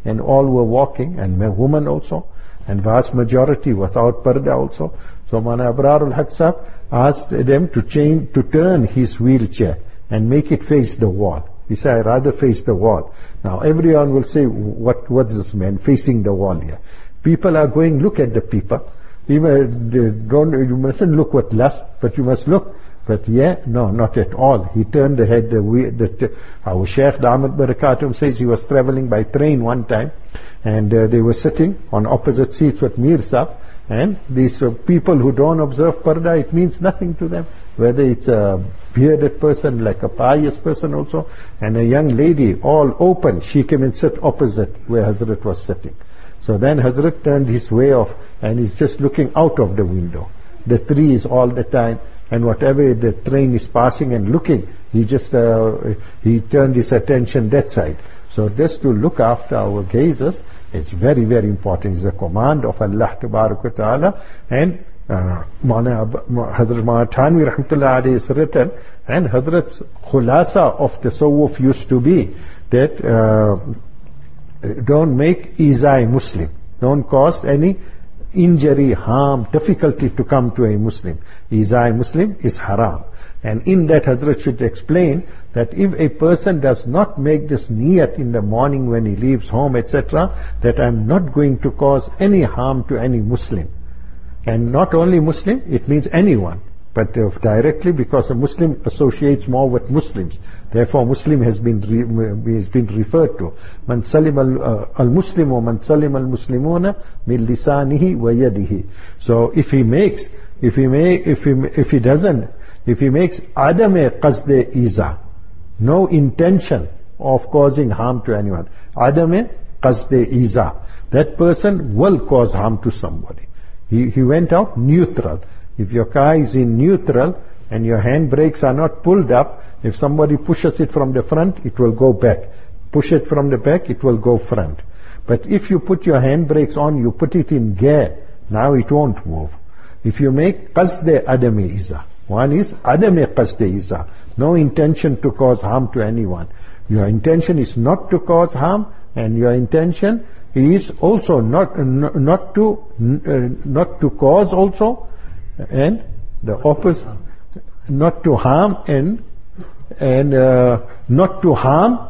A: and all were walking, and women also, and vast majority without parda also. So Maulana Abrar ul Haq Sahib asked them to change, to turn his wheelchair and make it face the wall. He said, I rather face the wall. Now everyone will say, what, what's this man facing the wall here? People are going, look at the people. Even, don't, you mustn't look with lust, but you must look. But yeah, no, not at all. He turned the head, the, the, our Shaykh Damat Barakatum says he was traveling by train one time, and uh, they were sitting on opposite seats with Mir Sahib, and these uh, people who don't observe parda, it means nothing to them. Whether it's a bearded person, like a pious person also, and a young lady, all open, she came and sit opposite where Hazrat was sitting. So then Hazrat turned his way off, and he's just looking out of the window. The trees all the time, and whatever the train is passing and looking, he just, uh, he turned his attention that side. So just to look after our gazes, it's very, very important. It's a command of Allah Tabarak Ta'ala. And uh, Hazrat Maulana Thanvi Rahmatullah Alayhi is written, and Hazrat's khulasa of tasawwuf used to be that uh, don't make izai Muslim. Don't cause any injury, harm, difficulty to come to a Muslim. Izai Muslim is haram. And in that Hazrat should explain that if a person does not make this niyat in the morning when he leaves home, et cetera, that I'm not going to cause any harm to any Muslim. And not only Muslim, it means anyone. But uh, directly, because a Muslim associates more with Muslims. Therefore Muslim has been re, has been referred to. Man salim al-Muslimu man salim al-Muslimuna min lisanihi wa yadihi. So if he makes, if he may, if he, if he doesn't, if he makes adame qasde iza, no intention of causing harm to anyone, adame qasde iza, that person will cause harm to somebody. He, he went out neutral. If your car is in neutral and your handbrakes are not pulled up, if somebody pushes it from the front, it will go back. Push it from the back, it will go front. But if you put your handbrakes on, you put it in gear, now it won't move. If you make qasde adame iza, one is adame qasde iza, no intention to cause harm to anyone. Your intention is not to cause harm, and your intention is also not not to uh, not to cause also, and the opposite, not to harm and and uh, not to harm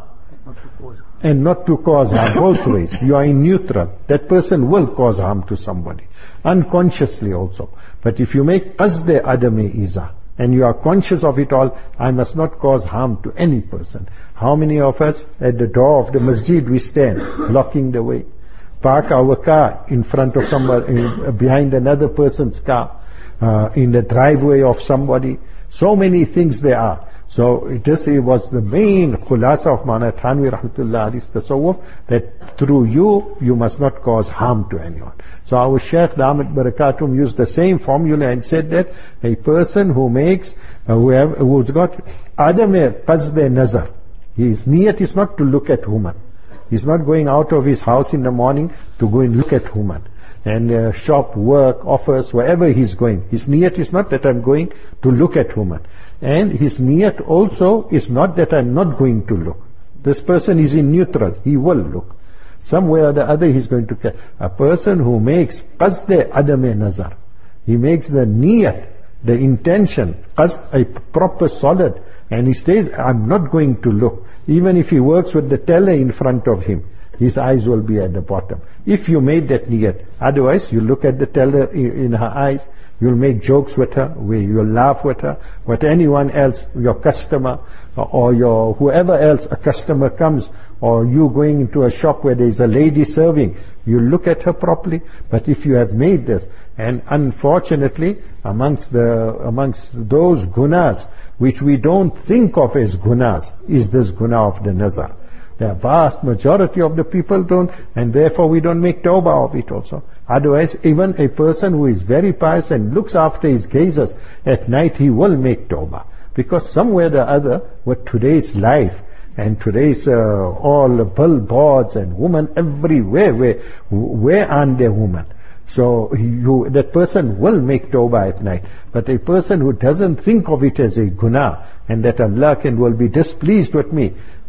A: and not to cause harm. Both ways. You are in neutral. That person will cause harm to somebody, unconsciously also. But if you make qasde adame iza, and you are conscious of it all, I must not cause harm to any person. How many of us at the door of the masjid we stand, blocking the way? Park our car in front of somebody, behind another person's car, uh, in the driveway of somebody. So many things there are. So this was the main khulasa of Maulana Thanvi Rahmatullah Alayhi's tasawwuf, that through you, you must not cause harm to anyone. So our Shaykh Damat Barakatum used the same formula and said that a person who makes, uh, who have, who's got adame qasde nazar, his niyat is not to look at woman. He's not going out of his house in the morning to go and look at woman. And uh, shop, work, office, wherever he's going. His niyat is not that I'm going to look at woman. And his niyat also is not that I'm not going to look. This person is in neutral. He will look. Somewhere or the other he's going to care. A person who makes qasde adame nazar, he makes the niyat, the intention, qasd, a proper solid, and he says, I'm not going to look. Even if he works with the teller in front of him, his eyes will be at the bottom. If you made that niyat, otherwise you look at the teller in her eyes, you'll make jokes with her, you'll laugh with her, with anyone else, your customer, or your whoever else, a customer comes, or you going into a shop where there's a lady serving, you look at her properly. But if you have made this, and unfortunately, amongst the amongst those gunas which we don't think of as gunas, is this guna of the nazar. The vast majority of the people don't, and therefore we don't make tawbah of it also. Otherwise, even a person who is very pious and looks after his gazes, at night he will make tawbah. Because somewhere or the other, with today's life, and today's uh, all the billboards and women everywhere, where, where aren't there women? So you, that person will make tawbah at night. But a person who doesn't think of it as a guna, and that Allah can will be displeased with me,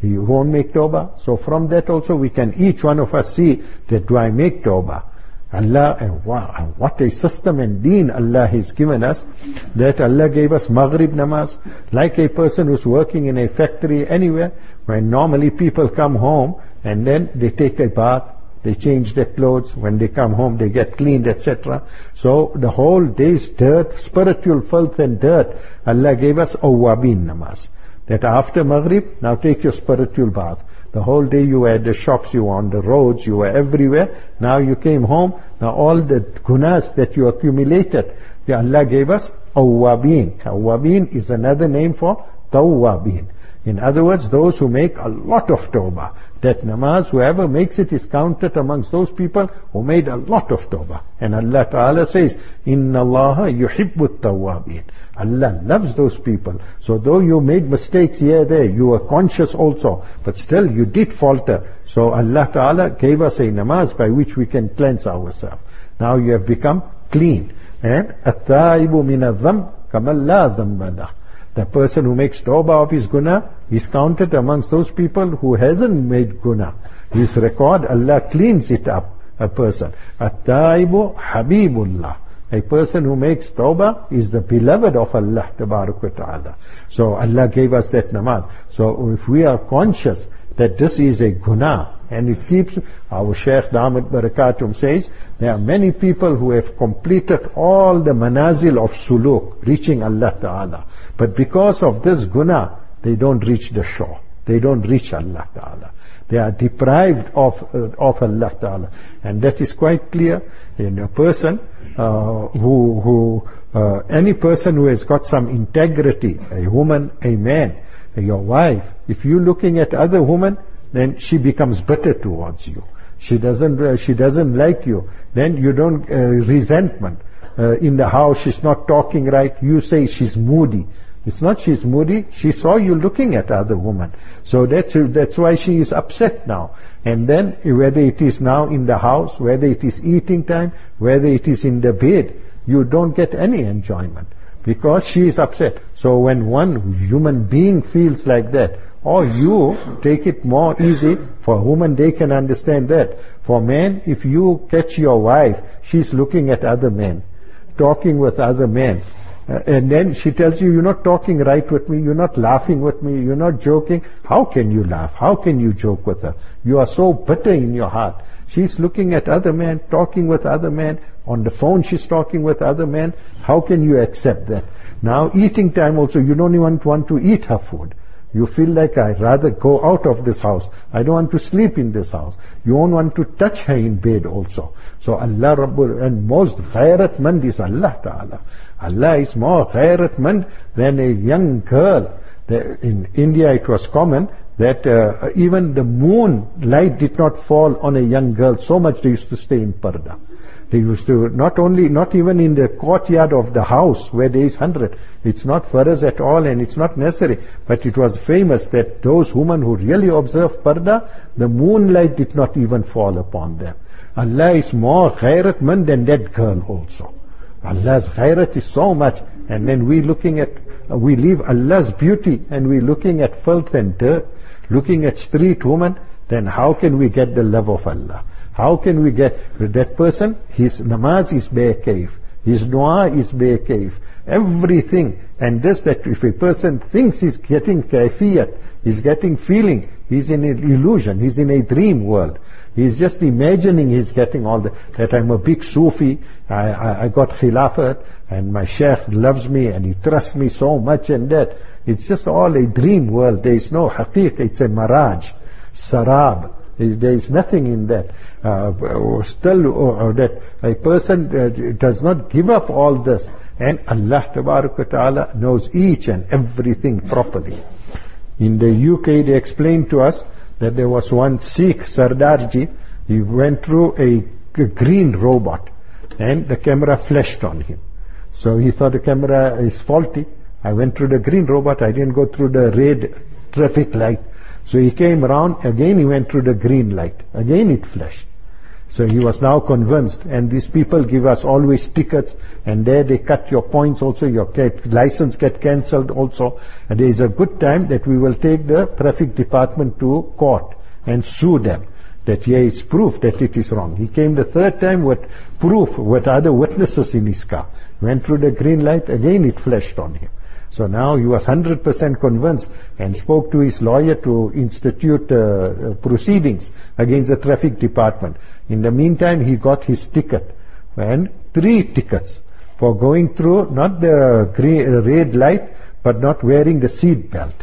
A: he won't make tawbah. So from that also we can each one of us see that do I make tawbah. Allah, and wow, what a system and deen Allah has given us, that Allah gave us Maghrib namaz, like a person who's working in a factory anywhere, when normally people come home and then they take a bath, they change their clothes, when they come home they get cleaned, et cetera. So the whole day's dirt, spiritual filth and dirt, Allah gave us awwabin namaz, that after Maghrib, now take your spiritual bath. The whole day you were at the shops, you were on the roads, you were everywhere. Now you came home, now all the gunas that you accumulated, Allah gave us awwabin. Awwabin is another name for tawwabin. In other words, those who make a lot of tawbah. That namaz, whoever makes it is counted amongst those people who made a lot of tawbah. And Allah Ta'ala says, Inna Allaha yuhibbu tawwabin. Allah loves those people. So though you made mistakes here, there, you were conscious also, but still you did falter. So Allah Ta'ala gave us a namaz by which we can cleanse ourselves. Now you have become clean. And at-taibu min adh-dhanb kaman la dhanba lahu. The person who makes tawbah of his guna is counted amongst those people who hasn't made guna. His record, Allah cleans it up, a person. At-taibu habibullah. A person who makes tawbah is the beloved of Allah Tabarak wa Ta'ala. So Allah gave us that namaz. So if we are conscious that this is a guna, and it keeps, our Shaykh Damat Barakatum says, there are many people who have completed all the manazil of suluk, reaching Allah Ta'ala. But because of this guna, they don't reach the shore. They don't reach Allah Ta'ala. They are deprived of uh, of Allah Ta'ala. And that is quite clear in a person uh, who, who uh, any person who has got some integrity, a woman, a man, your wife, if you're looking at other women, then she becomes bitter towards you. She doesn't, uh, she doesn't like you. Then you don't, uh, resentment. Uh, in the house, she's not talking right. You say she's moody. It's not she's moody. She saw you looking at other women. So that's, that's why she is upset now. And then whether it is now in the house, whether it is eating time, whether it is in the bed, you don't get any enjoyment because she is upset. So when one human being feels like that, or you take it more easy, for a woman they can understand that. For men, if you catch your wife, she's looking at other men, talking with other men, uh, and then she tells you, you're not talking right with me, you're not laughing with me, you're not joking. How can you laugh? How can you joke with her? You are so bitter in your heart. She's looking at other men, talking with other men. On the phone she's talking with other men. How can you accept that? Now eating time also, you don't even want to eat her food. You feel like, I'd rather go out of this house. I don't want to sleep in this house. You don't want to touch her in bed also. So Allah Rabbul, and most ghairatmand is Allah Ta'ala. Allah is more ghairatmand than a young girl. In India it was common that uh, even the moon light did not fall on a young girl. So much they used to stay in parda. They used to, not only, not even in the courtyard of the house where there is hundred. It's not faraz at all and it's not necessary. But it was famous that those women who really observe parda, the moonlight did not even fall upon them. Allah is more ghairatmand than that girl also. Allah's ghairat is so much. And then we looking at, uh, we leave Allah's beauty and we looking at filth and dirt, looking at street women, then how can we get the love of Allah? How can we get that person? His namaz is be'kaif. His dua is be'kaif. Everything. And this, that if a person thinks he's getting kaifiyat, he's getting feeling, he's in an illusion, he's in a dream world. He's just imagining he's getting all the, that I'm a big Sufi, I, I, I got khilafat, and my sheikh loves me, and he trusts me so much, and that. It's just all a dream world. There is no haqiq, it's a mirage, sarab. There is nothing in that. Uh, still, uh, that a person uh, does not give up all this. And Allah Tabarak wa Ta'ala knows each and everything properly. In the U K, they explained to us that there was one Sikh, Sardarji, he went through a, a green robot and the camera flashed on him. So he thought the camera is faulty. I went through the green robot, I didn't go through the red traffic light. So he came around, again he went through the green light. Again it flashed. So he was now convinced, and these people give us always tickets, and there they cut your points also, your license get cancelled also. And there is a good time that we will take the traffic department to court and sue them. That here it's proof that it is wrong. He came the third time with proof, with other witnesses in his car. Went through the green light, again it flashed on him. So now he was one hundred percent convinced and spoke to his lawyer to institute uh, proceedings against the traffic department. In the meantime, he got his ticket, and three tickets for going through not the green, uh, red light, but not wearing the seat belt.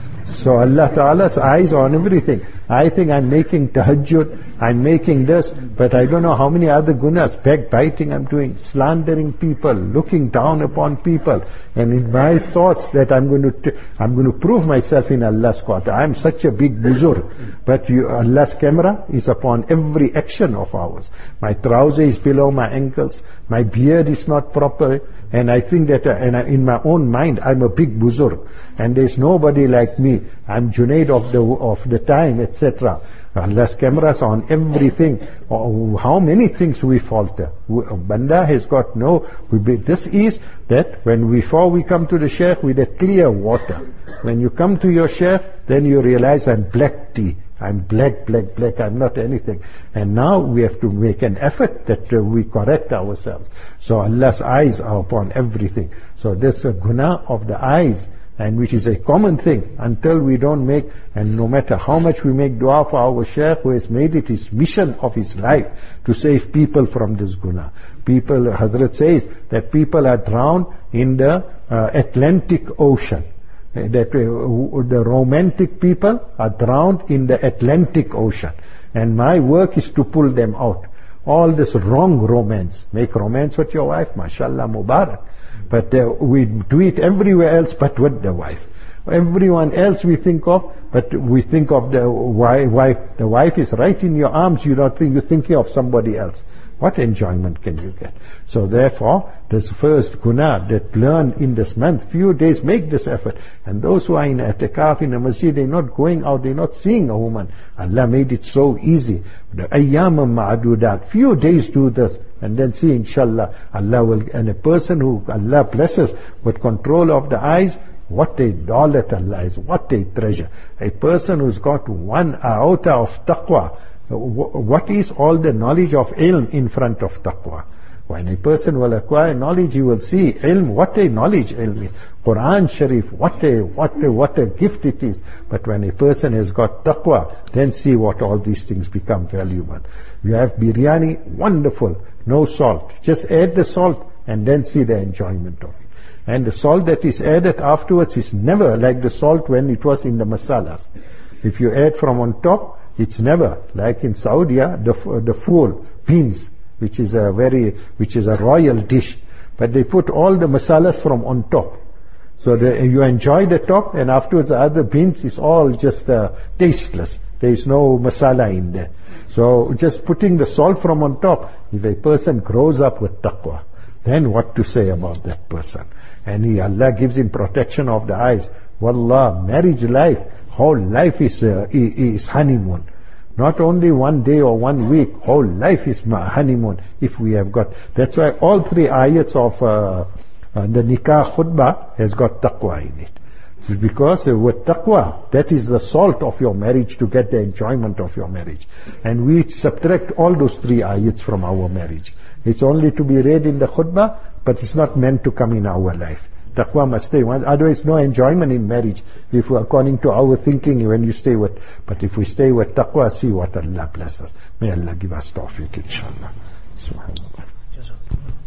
A: So Allah Ta'ala's eyes on everything. I think I'm making tahajjud, I'm making this, but I don't know how many other gunas, backbiting I'm doing, slandering people, looking down upon people. And in my thoughts that I'm going to, t- I'm going to prove myself in Allah's court. I'm such a big buzur. But you, Allah's camera is upon every action of ours. My trouser is below my ankles, my beard is not proper, and I think that uh, and I, in my own mind I'm a big buzur. And there's nobody like me. I'm Junaid of the of the time, et cetera. Allah's cameras on everything. Oh, how many things we falter. Banda has got no. We, this is that when we, before we come to the Shaykh with a clear water. When you come to your Shaykh, then you realize I'm black tea. I'm black, black, black. I'm not anything. And now we have to make an effort that uh, we correct ourselves. So Allah's eyes are upon everything. So this uh, guna of the eyes, and which is a common thing until we don't make, and no matter how much we make dua for our Shaykh who has made it his mission of his life to save people from this guna. People, Hazrat says that people are drowned in the uh, Atlantic Ocean. That uh, the romantic people are drowned in the Atlantic Ocean. And my work is to pull them out. All this wrong romance. Make romance with your wife, mashallah, Mubarak. But uh, we do it everywhere else but with the wife. Everyone else we think of, but we think of the wife. The wife is right in your arms. You don't think, you're thinking of somebody else. What enjoyment can you get? So therefore, this first guna that learn in this month, few days, make this effort. And those who are in i'tikaf in a masjid, they're not going out, they're not seeing a woman. Allah made it so easy. The ayyam ma'adudat, few days do this, and then see, inshallah, Allah will, and a person who Allah blesses with control of the eyes, what a daulat Allah is, what a treasure. A person who's got one iota of taqwa, what is all the knowledge of ilm in front of taqwa? When a person will acquire knowledge, he will see ilm, what a knowledge ilm is. Quran Sharif, what a, what a, what a gift it is. But when a person has got taqwa, then see what all these things become valuable. You have biryani, wonderful, no salt. Just add the salt and then see the enjoyment of it. And the salt that is added afterwards is never like the salt when it was in the masalas. If you add from on top, it's never like in Saudi, the the full beans, which is a very, which is a royal dish, but they put all the masalas from on top. So the, you enjoy the top, and afterwards the other beans is all just uh, tasteless. There is no masala in there. So just putting the salt from on top. If a person grows up with taqwa, then what to say about that person? And he, Allah gives him protection of the eyes. Wallah, marriage life, whole life is uh, is honeymoon. Not only one day or one week, whole life is honeymoon if we have got. That's why all three ayats of uh, uh, the nikah khutbah has got taqwa in it. It's because uh, with taqwa, that is the salt of your marriage to get the enjoyment of your marriage. And we subtract all those three ayats from our marriage. It's only to be read in the khutbah, but it's not meant to come in our life. Taqwa must stay. Otherwise, no enjoyment in marriage. If according to our thinking, when you stay with, but if we stay with taqwa, see what Allah blesses. May Allah give us tawfiq, inshallah. Subhanallah.